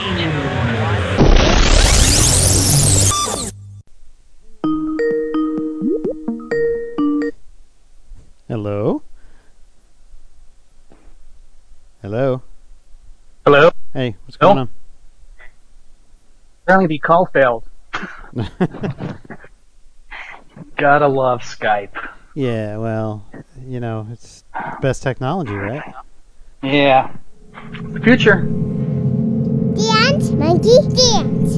Hello? Hello? Hello? Hey, what's going on? Apparently the call failed. Gotta love Skype. Yeah, well, you know, it's best technology, right? Yeah. The future. Dance, monkey, dance.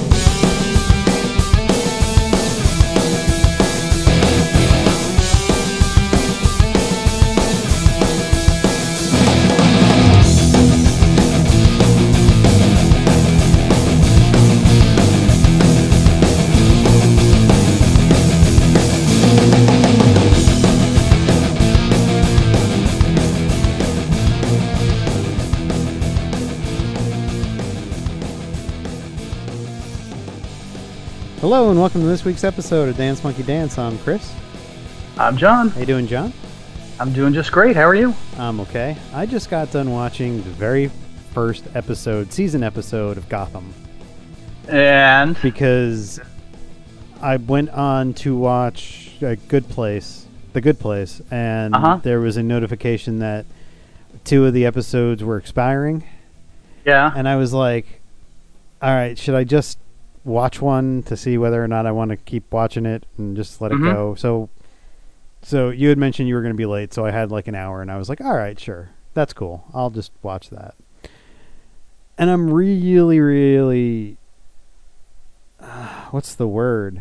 Hello and welcome to this week's episode of Dance Monkey Dance. I'm Chris. I'm John. How you doing, John? I'm doing just great. How are you? I'm okay. I just got done watching the very first season episode of Gotham. And? Because I went on to watch The Good Place, and there was a notification that 2 of the episodes were expiring. Yeah. And I was like, all right, should I just watch one to see whether or not I want to keep watching it and just let it go? So you had mentioned you were going to be late, so I had like an hour, and I was like, all right, sure, that's cool, I'll just watch that. And I'm really what's the word,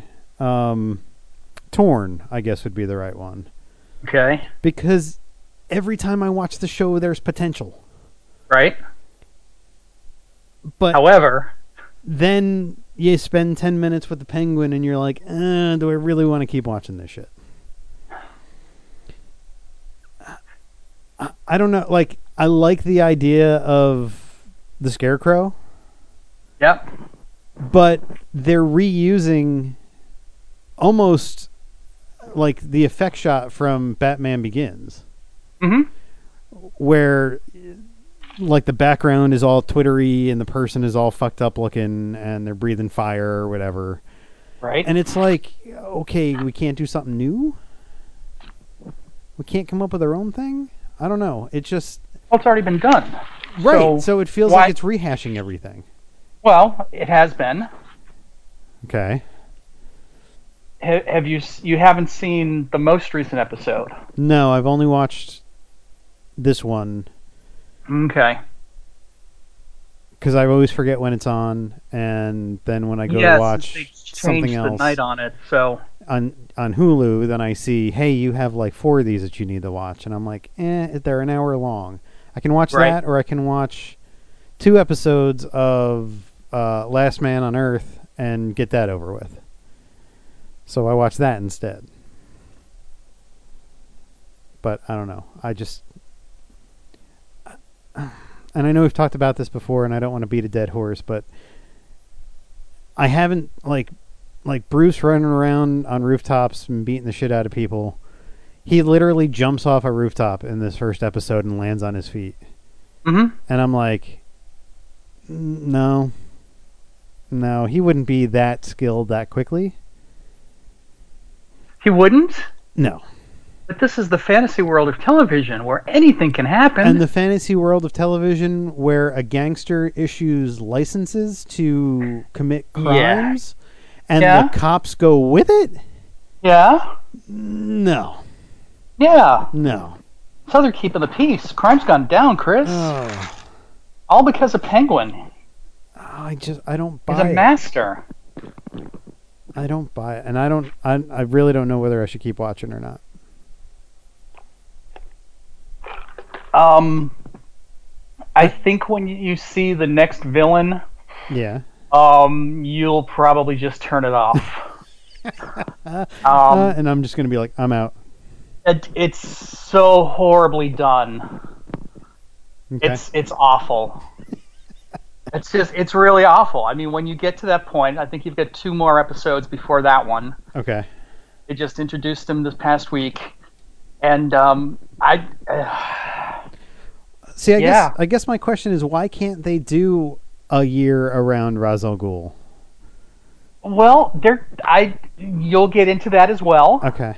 torn, I guess would be the right one. Okay. Because every time I watch the show there's potential, right? But however, then you spend 10 minutes with the Penguin and you're like, do I really want to keep watching this shit? I don't know. Like, I like the idea of the Scarecrow. Yep. But they're reusing almost like the effect shot from Batman Begins. Mm-hmm. Where like the background is all twittery and the person is all fucked up looking and they're breathing fire or whatever. Right. And it's like, okay, we can't do something new? We can't come up with our own thing? I don't know. It just... Well, it's already been done. Right. So it feels like it's rehashing everything. Well, it has been. Okay. Have you haven't seen the most recent episode? No, I've only watched this one. Okay. Because I always forget when it's on, and then when I go to watch something else the night on it, so on Hulu, then I see, hey, you have like 4 of these that you need to watch, and I'm like, they're an hour long. I can watch that, or I can watch 2 episodes of Last Man on Earth and get that over with. So I watch that instead. But I don't know. I just... And I know we've talked about this before, and I don't want to beat a dead horse, but I haven't, like Bruce running around on rooftops and beating the shit out of people. He literally jumps off a rooftop in this first episode and lands on his feet. Mm-hmm. And I'm like, no, he wouldn't be that skilled that quickly. He wouldn't? No. But this is the fantasy world of television where anything can happen. And the fantasy world of television where a gangster issues licenses to commit crimes and the cops go with it? Yeah. No. Yeah. No. So they're keeping the peace. Crime's gone down, Chris. Oh. All because of Penguin. I don't buy it. He's a master. I don't buy it. And I really don't know whether I should keep watching or not. I think when you see the next villain, you'll probably just turn it off. And I'm just going to be like, I'm out. It's so horribly done. Okay. It's awful. It's really awful. I mean, when you get to that point, I think you've got 2 more episodes before that one. Okay. They just introduced him this past week, and See, I guess my question is, why can't they do a year around Ra's al Ghul? Well, you'll get into that as well. Okay.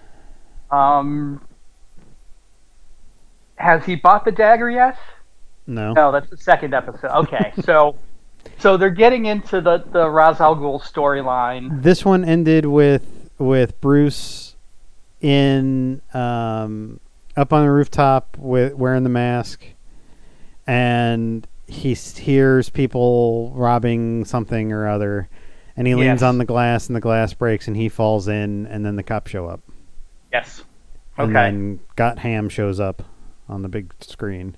Has he bought the dagger yet? No. No, that's the second episode. Okay, so they're getting into the Ra's al Ghul storyline. This one ended with Bruce in up on the rooftop wearing the mask, and he hears people robbing something or other, and he leans on the glass, and the glass breaks, and he falls in, and then the cops show up. Yes. Okay. And then Gotham shows up on the big screen.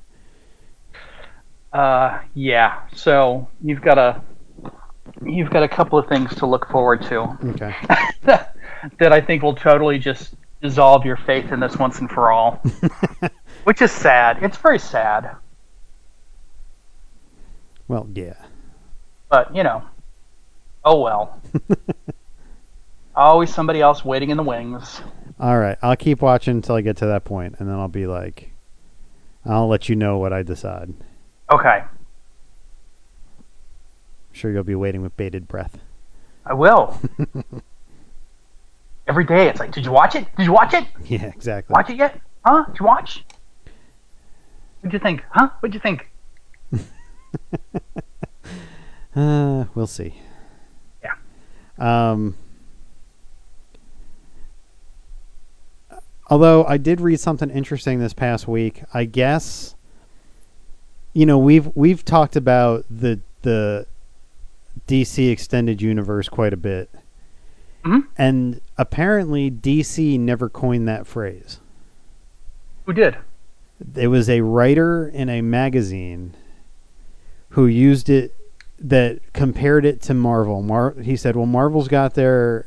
Yeah. So you've got a couple of things to look forward to. Okay. that I think will totally just dissolve your faith in this once and for all. Which is sad. It's very sad. Well, yeah. But, oh well. Always somebody else waiting in the wings. All right. I'll keep watching until I get to that point, and then I'll be like, I'll let you know what I decide. Okay. I'm sure you'll be waiting with bated breath. I will. Every day it's like, did you watch it? Did you watch it? Yeah, exactly. Watch it yet? Huh? Did you watch? What'd you think? Huh? What'd you think? We'll see. Yeah. Although I did read something interesting this past week. I guess, we've talked about the DC extended universe quite a bit. Mm-hmm. And apparently DC never coined that phrase. Who did? It was a writer in a magazine who used it, that compared it to Marvel. He said, well, Marvel's got their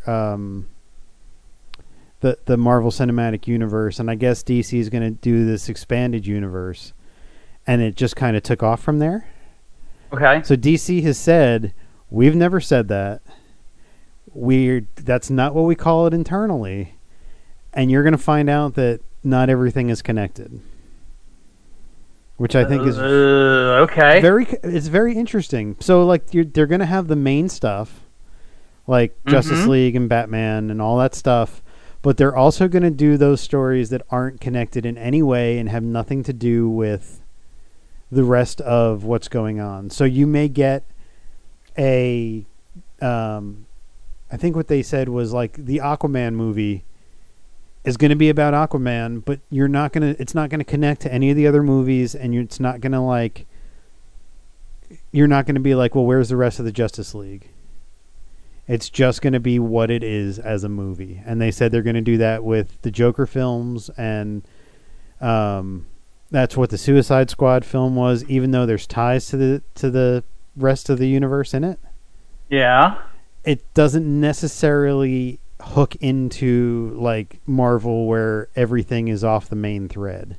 the Marvel Cinematic Universe, and I guess DC is going to do this expanded universe. And it just kind of took off from there. Okay. So DC has said, we've never said that. That's not what we call it internally. And you're going to find out that not everything is connected. Which I think is okay. It's very interesting. So like they're going to have the main stuff, like Justice League and Batman and all that stuff, but they're also going to do those stories that aren't connected in any way and have nothing to do with the rest of what's going on. So you may get I think what they said was like the Aquaman movie is going to be about Aquaman, but it's not going to connect to any of the other movies, and it's not going to you're not going to be like, well, where's the rest of the Justice League? It's just going to be what it is as a movie. And they said they're going to do that with the Joker films, and that's what the Suicide Squad film was, even though there's ties to the rest of the universe in it. Yeah. It doesn't necessarily hook into like Marvel where everything is off the main thread.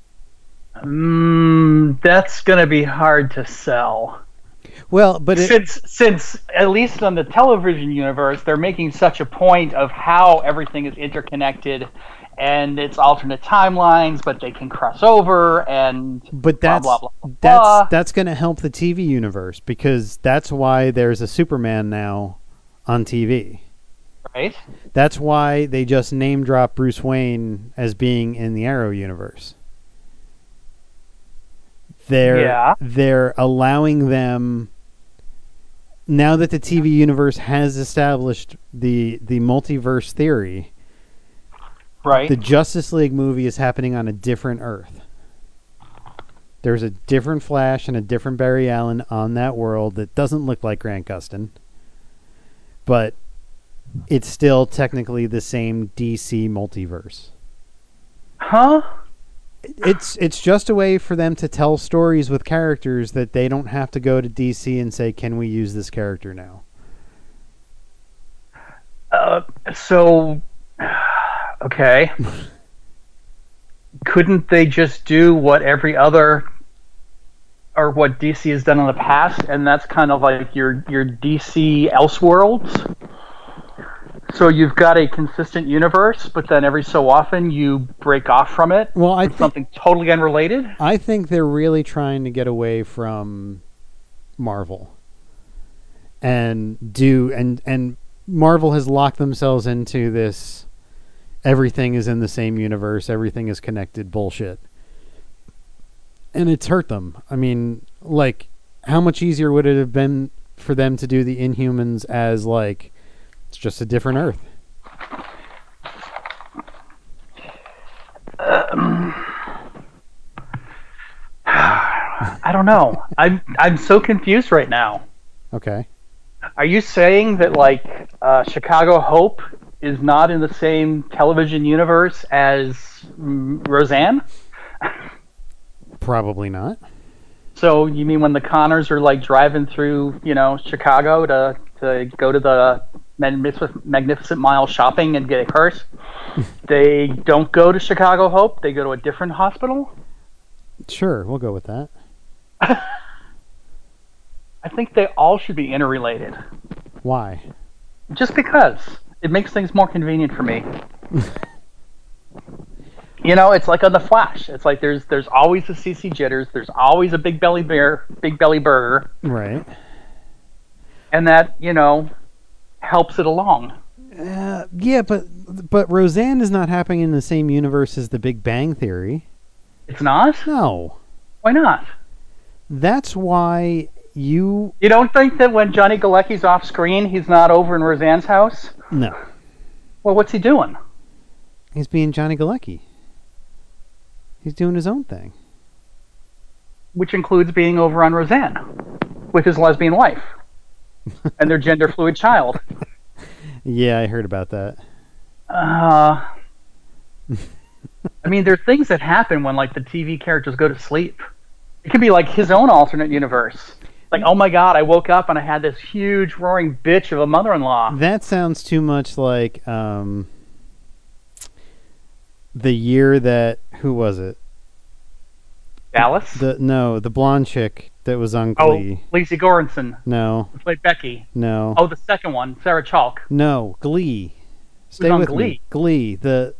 That's going to be hard to sell. Well, but since at least on the television universe, they're making such a point of how everything is interconnected, and it's alternate timelines, but they can cross over, and but blah, blah, blah, blah, blah. That's going to help the TV universe, because that's why there's a Superman now on TV. Right. That's why they just name drop Bruce Wayne as being in the Arrow universe. They're allowing them, now that the TV universe has established the multiverse theory. Right. The Justice League movie is happening on a different Earth. There's a different Flash and a different Barry Allen on that world that doesn't look like Grant Gustin. But it's still technically the same DC multiverse. Huh? It's just a way for them to tell stories with characters that they don't have to go to DC and say, can we use this character now? Okay. Couldn't they just do what every other, or what DC has done in the past, and that's kind of like your DC Elseworlds? So you've got a consistent universe, but then every so often you break off from it. Well, something totally unrelated. I think they're really trying to get away from Marvel and Marvel has locked themselves into this everything is in the same universe, everything is connected bullshit. And it's hurt them. I mean, like, how much easier would it have been for them to do the Inhumans as, like, it's just a different Earth? I don't know. I'm so confused right now. Okay. Are you saying that, like, Chicago Hope is not in the same television universe as Roseanne? Probably not. So you mean when the Connors are, like, driving through, Chicago to go to the Magnificent Mile shopping and get a purse, they don't go to Chicago Hope, they go to a different hospital? Sure, we'll go with that. I think they all should be interrelated. Why? Just because. It makes things more convenient for me. It's like on The Flash. It's like there's always a CC Jitters, there's always a Big Belly Burger. Right. And that, helps it along. Yeah, but Roseanne is not happening in the same universe as The Big Bang Theory. It's not? No. Why not? That's why you don't think that when Johnny Galecki's off screen, he's not over in Roseanne's house? No. Well, what's he doing? He's being Johnny Galecki. He's doing his own thing. Which includes being over on Roseanne with his lesbian wife and their gender fluid child. Yeah, I heard about that. I mean, there are things that happen when, like, the TV characters go to sleep. It could be like his own alternate universe. Like, oh my god, I woke up and I had this huge roaring bitch of a mother-in-law. That sounds too much like the year that, who was it? Dallas? The blonde chick that was on Glee. Oh, Lacey Goranson. No. Who played Becky. No. Oh, the second one, Sarah Chalk. No, Glee. Stay on with Glee? me. Glee. The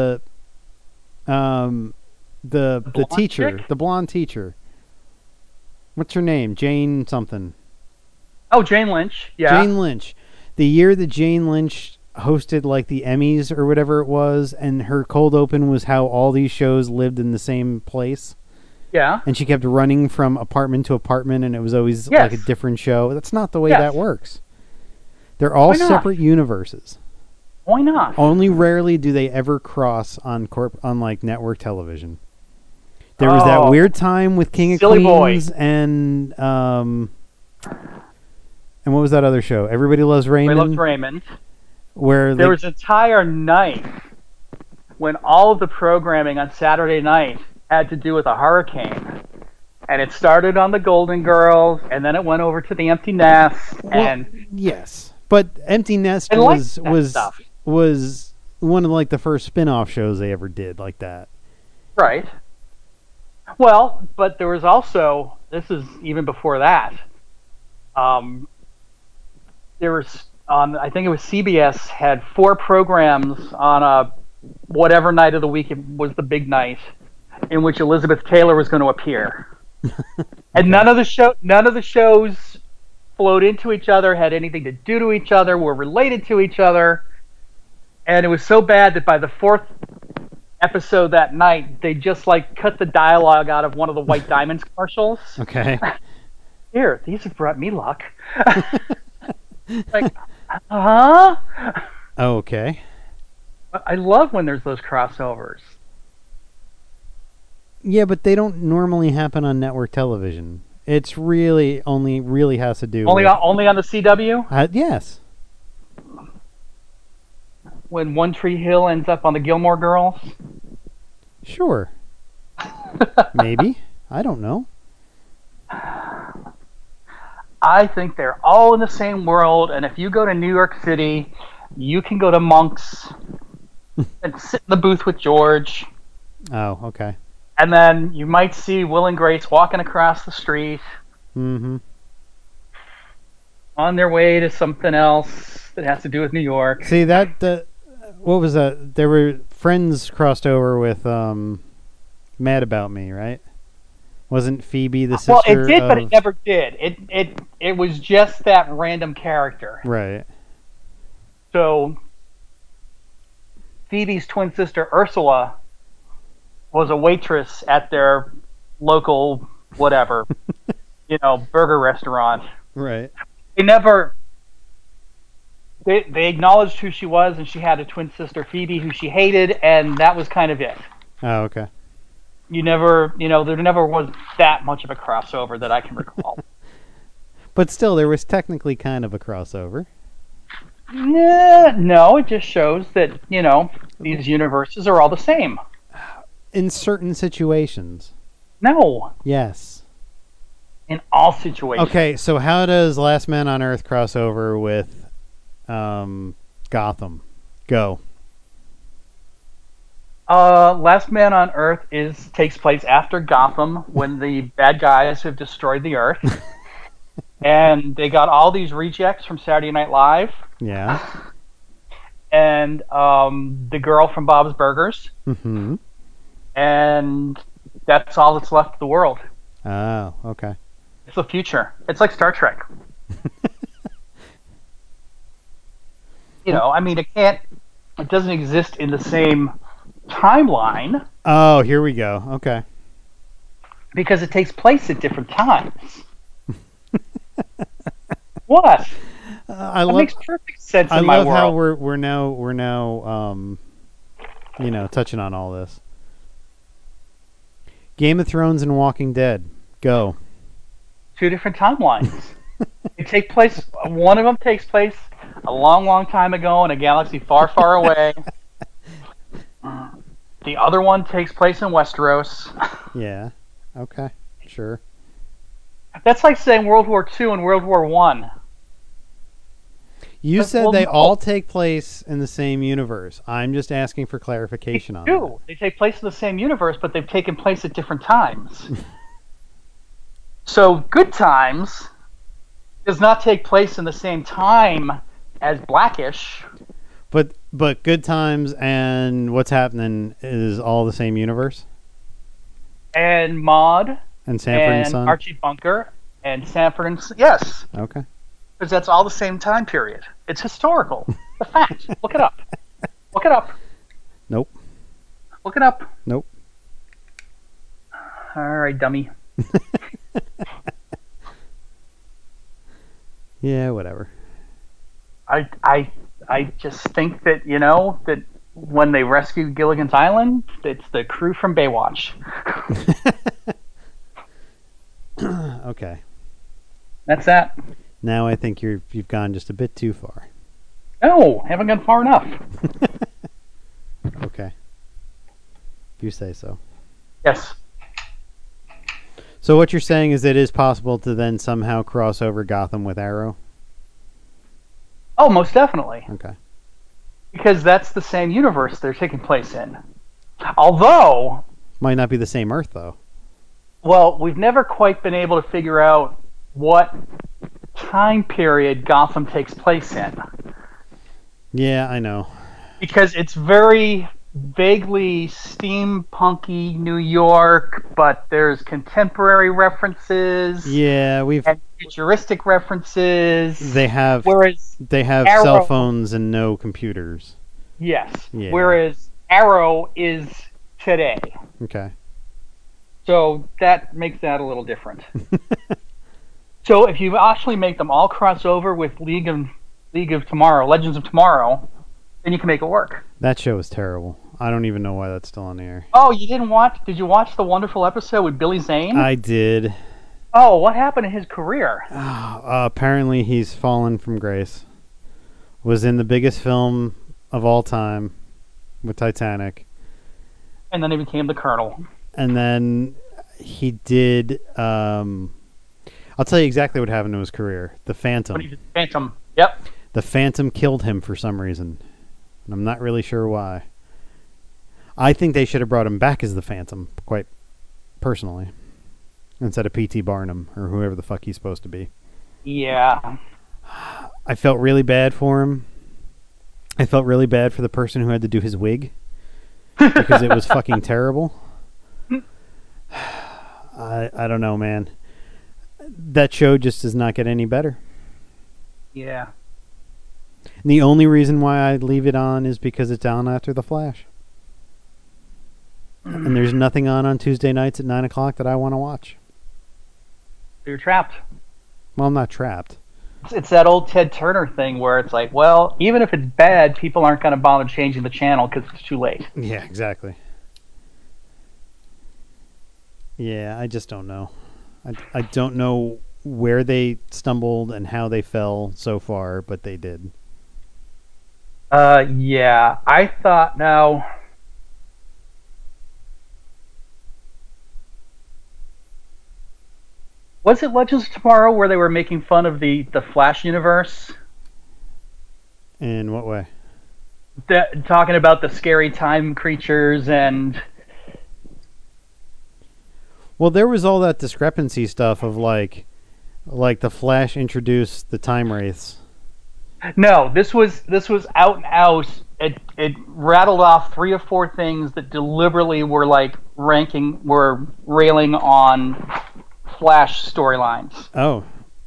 teacher, chick? the blonde teacher. What's her name? Jane something. Oh, Jane Lynch. Yeah. Jane Lynch. The year that Jane Lynch hosted, like, the Emmys or whatever it was, and her cold open was how all these shows lived in the same place. Yeah. And she kept running from apartment to apartment, and it was always like a different show. That's not the way that works. They're all separate universes. Why not? Only rarely do they ever cross on like network television. There was that weird time with King of Queens and what was that other show? Everybody Loves Raymond. Everybody Loves Raymond. Where there was an entire night when all of the programming on Saturday night had to do with a hurricane. And it started on the Golden Girls, and then it went over to the Empty Nest. Yes, but Empty Nest was one of, like, the first spin-off shows they ever did like that. Right. Well, but there was also, this is even before that, there was, I think it was CBS, had 4 programs on a whatever night of the week it was the big night, in which Elizabeth Taylor was going to appear. And none of the shows flowed into each other, had anything to do to each other, were related to each other. And it was so bad that by the 4th episode that night, they just, like, cut the dialogue out of one of the White Diamonds commercials. Okay. Here, these have brought me luck. Like, huh? Okay. I love when there's those crossovers. Yeah, but they don't normally happen on network television. It's really only has to do only on the CW? Yes. When One Tree Hill ends up on the Gilmore Girls? Sure. Maybe. I don't know. I think they're all in the same world, and if you go to New York City, you can go to Monk's and sit in the booth with George. Oh, okay. And then you might see Will and Grace walking across the street. Mm-hmm. On their way to something else that has to do with New York. See, what was that? There were Friends crossed over with Mad About Me, right? Wasn't Phoebe the sister? Well, it did, of... but it never did. It was just that random character. Right. So Phoebe's twin sister Ursula was a waitress at their local whatever, burger restaurant. Right. They acknowledged who she was, and she had a twin sister, Phoebe, who she hated, and that was kind of it. Oh, okay. There never was that much of a crossover that I can recall. But still, there was technically kind of a crossover. No, it just shows that, these universes are all the same. In certain situations. No. Yes. In all situations. Okay, so how does Last Man on Earth cross over with Gotham? Go. Last Man on Earth takes place after Gotham, when the bad guys have destroyed the Earth. And they got all these rejects from Saturday Night Live. Yeah. And the girl from Bob's Burgers. Mm-hmm. And that's all that's left of the world. Oh, okay. It's the future. It's like Star Trek. It doesn't exist in the same timeline. Oh, here we go. Okay. Because it takes place at different times. What? That makes perfect sense in my world. I love how we're now touching on all this. Game of Thrones and Walking Dead. Go. 2 different timelines. One of them takes place a long, long time ago in a galaxy far, far away. The other one takes place in Westeros. Yeah. Okay. Sure. That's like saying World War II and World War I. You said they all take place in the same universe. I'm just asking for clarification on that. They take place in the same universe, but they've taken place at different times. So Good Times does not take place in the same time as Blackish. But Good Times and What's Happening is all the same universe? And Maude and Sanford and Son? Archie Bunker and Sanford and Son. Yes. Okay. Because that's all the same time period. It's historical. The fact. Look it up. Look it up. Nope. Look it up. Nope. All right, dummy. Yeah, whatever. I just think that, that when they rescued Gilligan's Island, it's the crew from Baywatch. Okay. That's that. Now I think you've gone just a bit too far. No, haven't gone far enough. Okay. If you say so. Yes. So what you're saying is that it is possible to then somehow cross over Gotham with Arrow? Oh, most definitely. Okay. Because that's the same universe they're taking place in. Although... Might not be the same Earth, though. Well, we've never quite been able to figure out what time period Gotham takes place in. Yeah, I know. Because it's very vaguely steampunky New York, but there's contemporary references. Yeah, and futuristic references. They have Arrow, cell phones and no computers. Yes. Yeah. Whereas Arrow is today. Okay. So that makes that a little different. So if you actually make them all cross over with League of Tomorrow, Legends of Tomorrow, then you can make it work. That show is terrible. I don't even know why that's still on the air. Oh, you didn't watch? Did you watch the wonderful episode with Billy Zane? I did. Oh, what happened in his career? Apparently he's fallen from grace. Was in the biggest film of all time with Titanic. And then he became the Colonel. And then he did... I'll tell you exactly what happened to his career. The Phantom. Phantom, yep. The Phantom killed him for some reason. And I'm not really sure why. I think they should have brought him back as the Phantom, quite personally. Instead of P.T. Barnum, or whoever the fuck he's supposed to be. Yeah. I felt really bad for him. I felt really bad for the person who had to do his wig. Because it was fucking terrible. I don't know, man. That show just does not get any better. Yeah. And the only reason why I leave it on is because it's on after The Flash. And there's nothing on Tuesday nights at 9 o'clock that I want to watch. You're trapped. Well, I'm not trapped. It's that old Ted Turner thing where it's like, well, even if it's bad, people aren't going to bother changing the channel because it's too late. Yeah, exactly. Yeah, I just don't know. I don't know where they stumbled and how they fell so far, but they did. Yeah. I thought now. Was it Legends of Tomorrow where they were making fun of the Flash universe? In what way? Talking about the scary time creatures and... Well, there was all that discrepancy stuff of like the Flash introduced the time wraiths. No, this was out and out. It rattled off 3 or 4 things that deliberately were like railing on Flash storylines. Oh.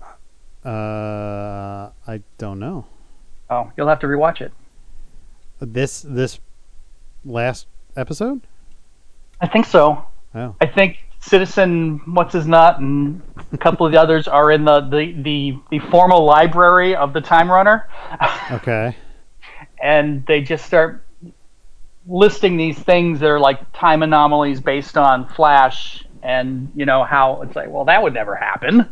I don't know. Oh, you'll have to rewatch it. This last episode? I think so. Oh. I think Citizen What's His Nut and a couple of the others are in the formal library of the Time Runner. Okay. And they just start listing these things that are like time anomalies based on Flash, and you know how it's like, well, that would never happen.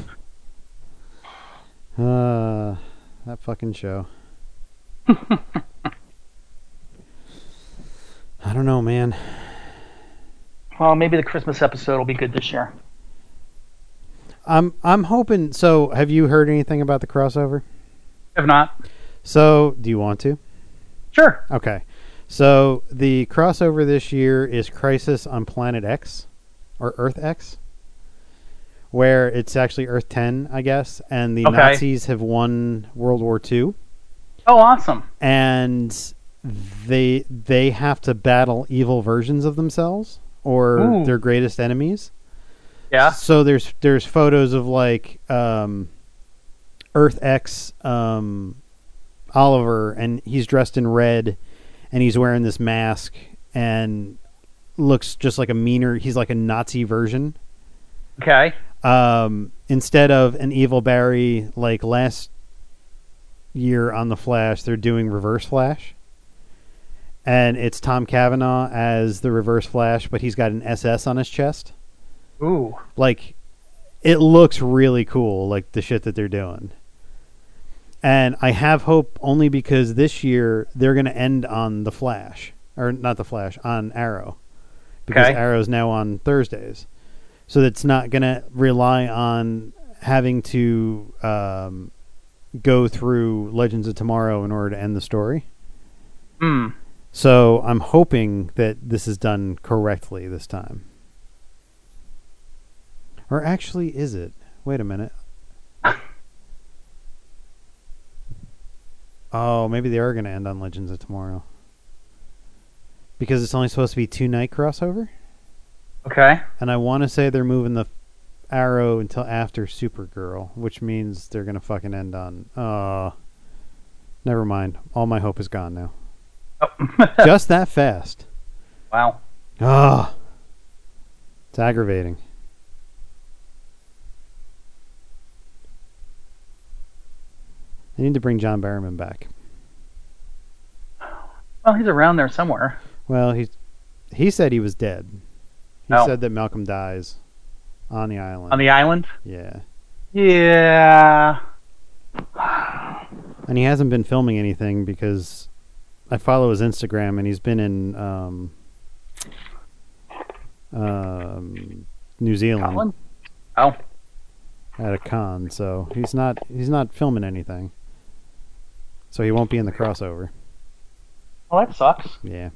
That fucking show. I don't know, man. Well, maybe the Christmas episode will be good this year. I'm hoping. So, have you heard anything about the crossover? If not, so do you want to? Sure. Okay. So the crossover this year is Crisis on Planet X, or Earth X, where it's actually Earth 10, I guess, and the Nazis have won World War II. Oh, awesome! And they have to battle evil versions of themselves or their greatest enemies. Yeah. So there's photos of like Earth X Oliver, and he's dressed in red, and he's wearing this mask and looks just like he's like a Nazi version. Okay. Instead of an evil Barry like last year on The Flash, they're doing Reverse Flash. And it's Tom Cavanaugh as the Reverse Flash, but he's got an SS on his chest. Ooh. Like, it looks really cool, like the shit that they're doing. And I have hope only because this year they're going to end on The Flash. Or not The Flash, on Arrow. Because Arrow's now on Thursdays. So it's not going to rely on having to go through Legends of Tomorrow in order to end the story. So I'm hoping that this is done correctly this time. Or actually, is it? Wait a minute. Oh, maybe they are going to end on Legends of Tomorrow. Because it's only supposed to be 2-night crossover? Okay. And I want to say they're moving the Arrow until after Supergirl, which means they're going to fucking end on... never mind. All my hope is gone now. Oh. Just that fast. Wow. It's aggravating. They need to bring John Barrowman back. Well, he's around there somewhere. Well, he said he was dead. He said that Malcolm dies on the island. On the island? Yeah. Yeah. And he hasn't been filming anything because I follow his Instagram and he's been in New Zealand. Colin? Oh. At a con, so he's not filming anything. So he won't be in the crossover. Well, that sucks. Yeah.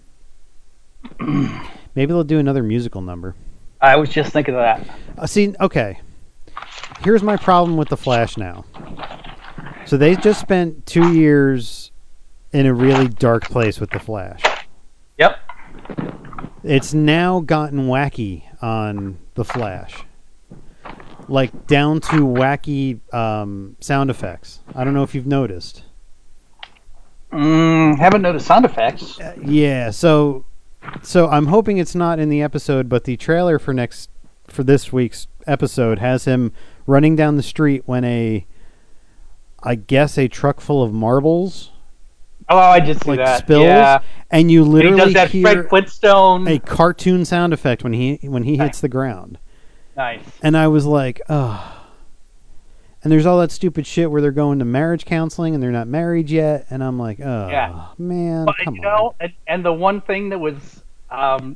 Maybe they'll do another musical number. I was just thinking of that. See, okay. Here's my problem with The Flash now. So they just spent 2 years in a really dark place with The Flash. Yep. It's now gotten wacky on The Flash. Like, down to wacky sound effects. I don't know if you've noticed. Haven't noticed sound effects. Yeah, so I'm hoping it's not in the episode, but the trailer for this week's episode has him running down the street when I guess a truck full of marbles. Oh, I just see that. Spills, yeah. And you literally and he does that hear Fred Flintstone a cartoon sound effect when he hits the ground. Nice. And I was like, oh. And there's all that stupid shit where they're going to marriage counseling and they're not married yet, and I'm like, oh man, well, come on. And the one thing that was, do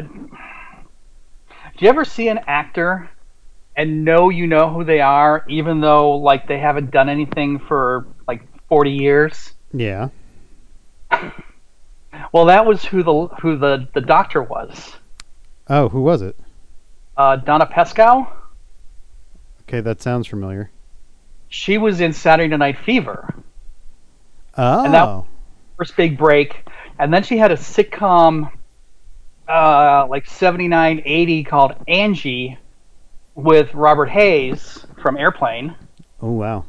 you ever see an actor and know who they are, even though like they haven't done anything for like 40 years? Yeah. Well, that was who the doctor was. Oh, who was it? Donna Pescow. Okay, that sounds familiar. She was in Saturday Night Fever. Oh. And that was her first big break. And then she had a sitcom like 79, 80 called Angie with Robert Hayes from Airplane. Oh, wow.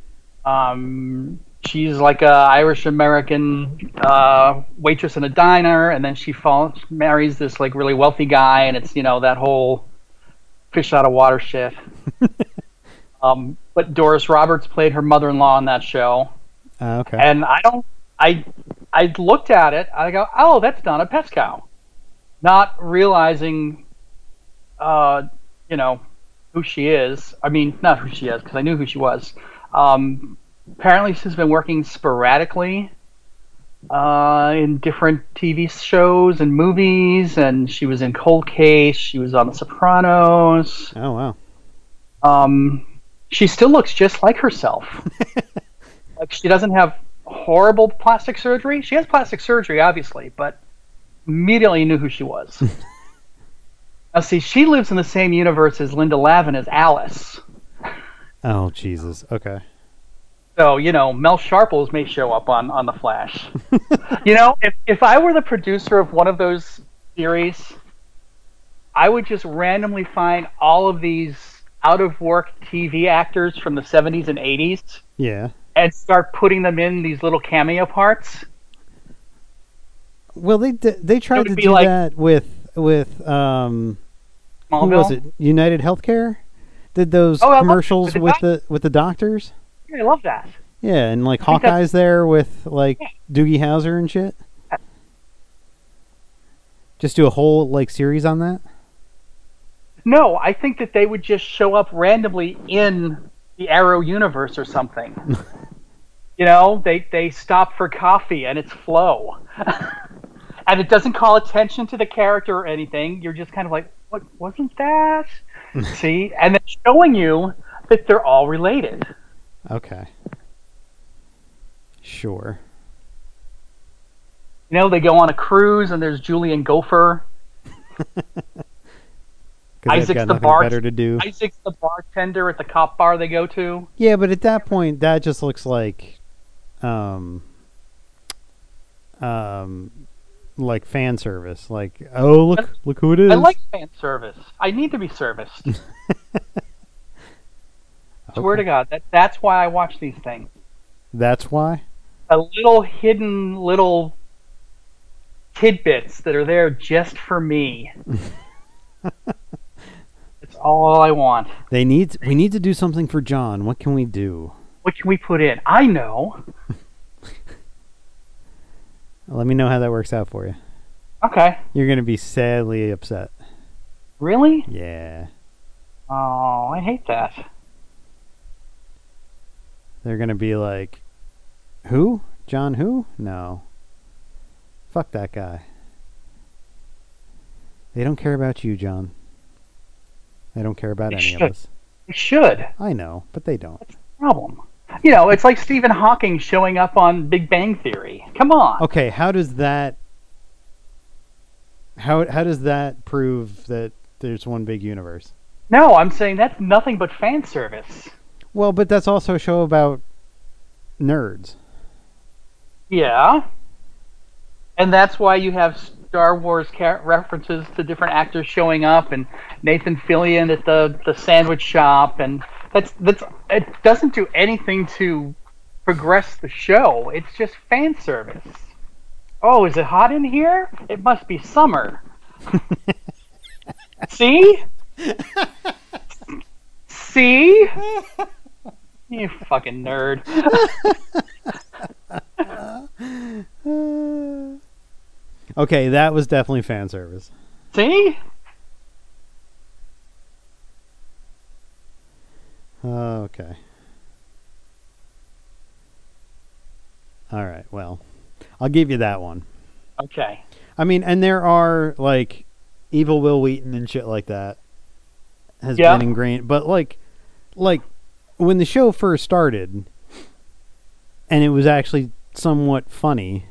She's like a Irish-American waitress in a diner, and then she marries this like really wealthy guy, and it's, that whole fish out of water shit. But Doris Roberts played her mother-in-law on that show. Okay. And I looked at it, I go, oh, that's Donna Pescow. Not realizing, who she is. I mean, not who she is, because I knew who she was. Apparently she's been working sporadically in different TV shows and movies, and she was in Cold Case, she was on The Sopranos. Oh, wow. She still looks just like herself. Like, she doesn't have horrible plastic surgery. She has plastic surgery, obviously, but immediately knew who she was. Now, see, she lives in the same universe as Linda Lavin as Alice. Oh, Jesus. Okay. So, Mel Sharples may show up on The Flash. If I were the producer of one of those series, I would just randomly find all of these out-of-work TV actors from the 70s and 80s. Yeah. And start putting them in these little cameo parts. Well, they tried to do that with who was it? United Healthcare did those commercials with the doctors. Yeah, I love that. Yeah, and like Hawkeye's there with like Doogie Howser and shit. Just do a whole like series on that. No, I think that they would just show up randomly in the Arrow universe or something. They stop for coffee and it's Flo. And it doesn't call attention to the character or anything. You're just kind of like, what wasn't that? See? And then showing you that they're all related. Okay. Sure. They go on a cruise and there's Julian Gopher. Isaac's the better to do. Isaac's the bartender at the cop bar they go to. Yeah, but at that point, that just looks like fan service. Like, oh, look who it is. I like fan service. I need to be serviced. Swear to God, that's why I watch these things. That's why? A little hidden little tidbits that are there just for me. That's all I want. We need to do something for John. What can we do? What can we put in? I know. Let me know how that works out for you. Okay. You're going to be sadly upset. Really? Yeah. Oh, I hate that. They're going to be like, who? John who? No. Fuck that guy. They don't care about you, John. They don't care about any of us. They should. I know, but they don't. That's the problem. It's like Stephen Hawking showing up on Big Bang Theory. Come on. Okay, how does that prove that there's one big universe? No, I'm saying that's nothing but fan service. Well, but that's also a show about nerds. Yeah. And that's why you have Star Wars references to different actors showing up, and Nathan Fillion at the sandwich shop, and that's it doesn't do anything to progress the show. It's just fan service. Oh, is it hot in here? It must be summer. See? See? You fucking nerd. Okay, that was definitely fan service. See? Okay. All right, well, I'll give you that one. Okay. I mean, and there are, like, Evil Will Wheaton and shit like that has Yeah. been ingrained. But, like, when the show first started, and it was actually somewhat funny,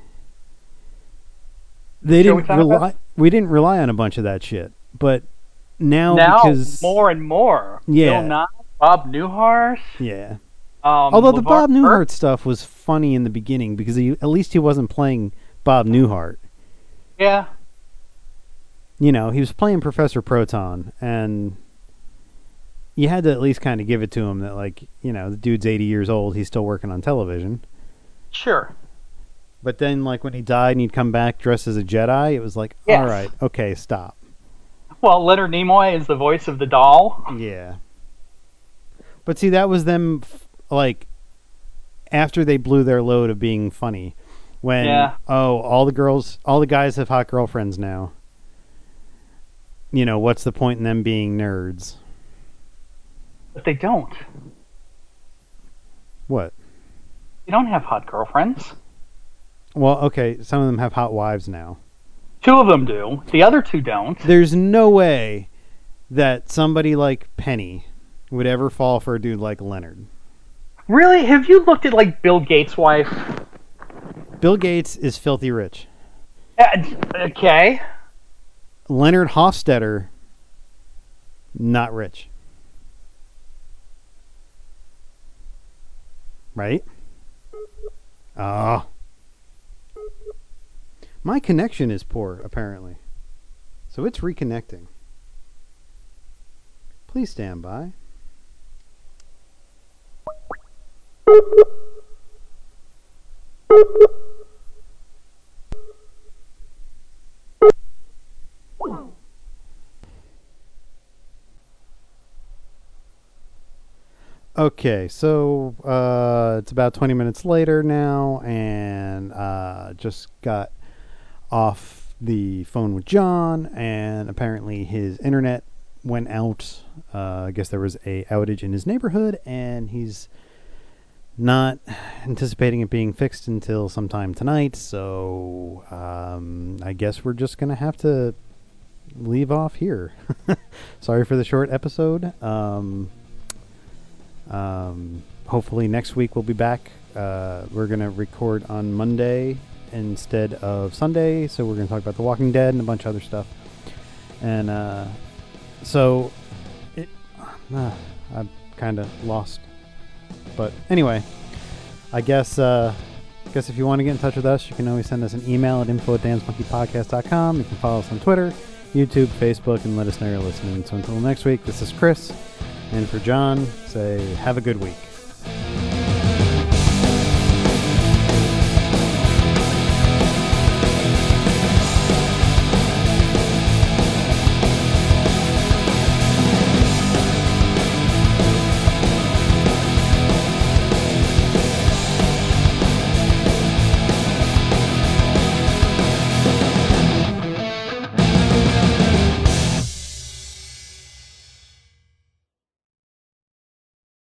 we didn't rely on a bunch of that shit. But now because more and more. Yeah. Bill Nye, Bob Newhart. Yeah. Although the LeVar Bob Newhart Burke. stuff was funny in the beginning because at least he wasn't playing Bob Newhart. Yeah. You know, he was playing Professor Proton, and you had to at least kind of give it to him that, like, you know, the dude's 80 years old, he's still working on television. Sure. But then, like, when he died and he'd come back dressed as a Jedi, it was like, Yes. all right, okay, stop. Well, Leonard Nimoy is the voice of the doll. Yeah. But see, that was them, like, after they blew their load of being funny. When, all the guys have hot girlfriends now. You know, what's the point in them being nerds? But they don't. What? They don't have hot girlfriends. Well, okay, some of them have hot wives now. 2 of them do. The other 2 don't. There's no way that somebody like Penny would ever fall for a dude like Leonard. Really? Have you looked at, like, Bill Gates' wife? Bill Gates is filthy rich. Okay. Leonard Hofstadter, not rich. Right? My connection is poor, apparently. So it's reconnecting. Please stand by. Okay, so it's about 20 minutes later now, and just got off the phone with John, and apparently his internet went out. I guess there was a outage in his neighborhood, and he's not anticipating it being fixed until sometime tonight, so I guess we're just going to have to leave off here. Sorry for the short episode. Hopefully next week we'll be back. We're going to record on Monday instead of Sunday, so we're going to talk about The Walking Dead and a bunch of other stuff. And I'm kind of lost. But anyway, I guess if you want to get in touch with us, you can always send us an email at info@dansmonkeypodcast.com. You can follow us on Twitter, YouTube, Facebook, and let us know you're listening. So until next week, this is Chris. And for John, say, have a good week.